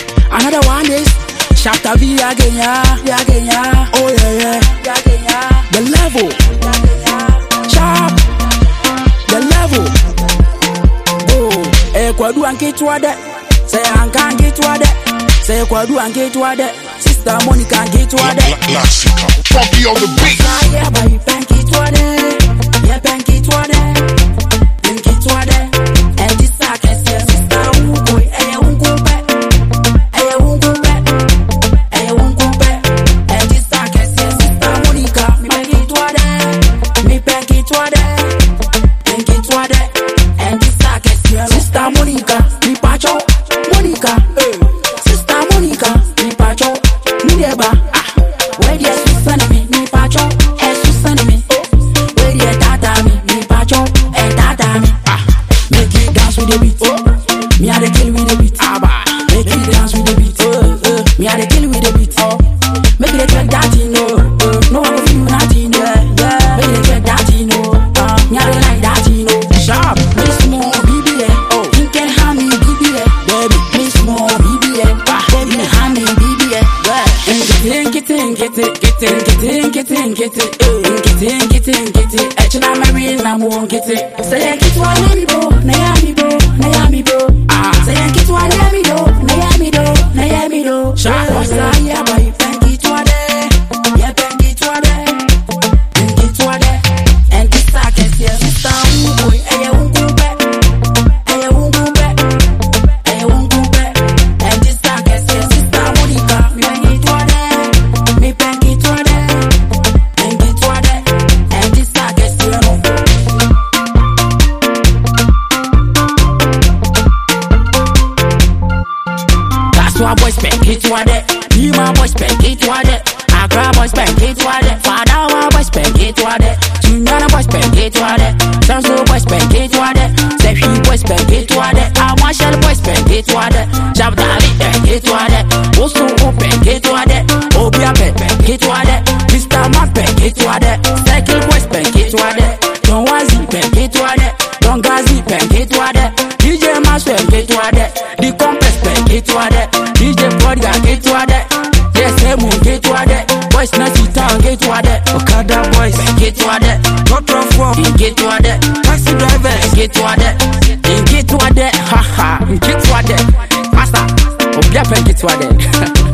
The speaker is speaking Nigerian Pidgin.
Another one is chapter V again, yeah. Oh yeah. The level, sharp. The level. Oh, kwadu anke tuade. Say anka anke tuade. Say kwadu anke tuade. Sister Monica anke tuade. Funky on the beat. Yeah, baby, panky tuade. Yeah, panky tuade. Panky tuade. And this sack is your sister unko. Eye unko pe. Eye unko pe. Eye unko pe. And this sack is your sister Monica. Me panky tuade. Me panky tuade. Panky tuade. And this sack is your sister Monica. Me pacho. Monica. Sister Monica. Me pacho. Me deba. Where the Susan me pacho. Susan me. Where the tata me pacho. Tata me. Make it dance with the beat. Me a the kill with the beat. Make it dance with the beat. Me a the kill with the beat. Make it track that you know. No one will feel nothing. Make it track that you know. Me a the like that you know. Sharp. Miss more BBA. You can have me BBA. Baby. Miss more BBA. Baby, have me BBA. Get it. Actually, I'm married, I won't get it. Say, get one, Nayami, bro. Say, get one, Nayami, do. Sharp, yeah, boy, thank you to a day. Yeah, thank you to a day. Thank you to a day. And this sack is your sister, boy. I won't go back. And this sack is your sister, Monica. Me thank you to a day. Me thank you to a day. Thank you to a day. And this sack is your That's why boys spend it to a day. Me my boys spend it to a day. Accra boys spend it to a day. Father my boys spend it to a day. Tunyana boys spend it to a day. Sanso boys spend it to a day. Sefi boys spend it to a day. Marshall boys spend it to a day. Jabdali spend it to a day. Osu open it to a day. Obia spend it to a day. Mr. Man spend it to a day. Cycle boys spend it to a day. Don Wazi spend it to a day. Don Gazi spend it to a day. DJ Mas spend it to a day. The Compass spend it to a day. DJ Prodigal get to a day. Yes, Moon get to a day. Boys Nazi Town get to a day. Okada boys get to a day. Doctor Four get to a day. Taxi drivers get to a day. Get to a day. Get to a day. Master, Obia get to a day.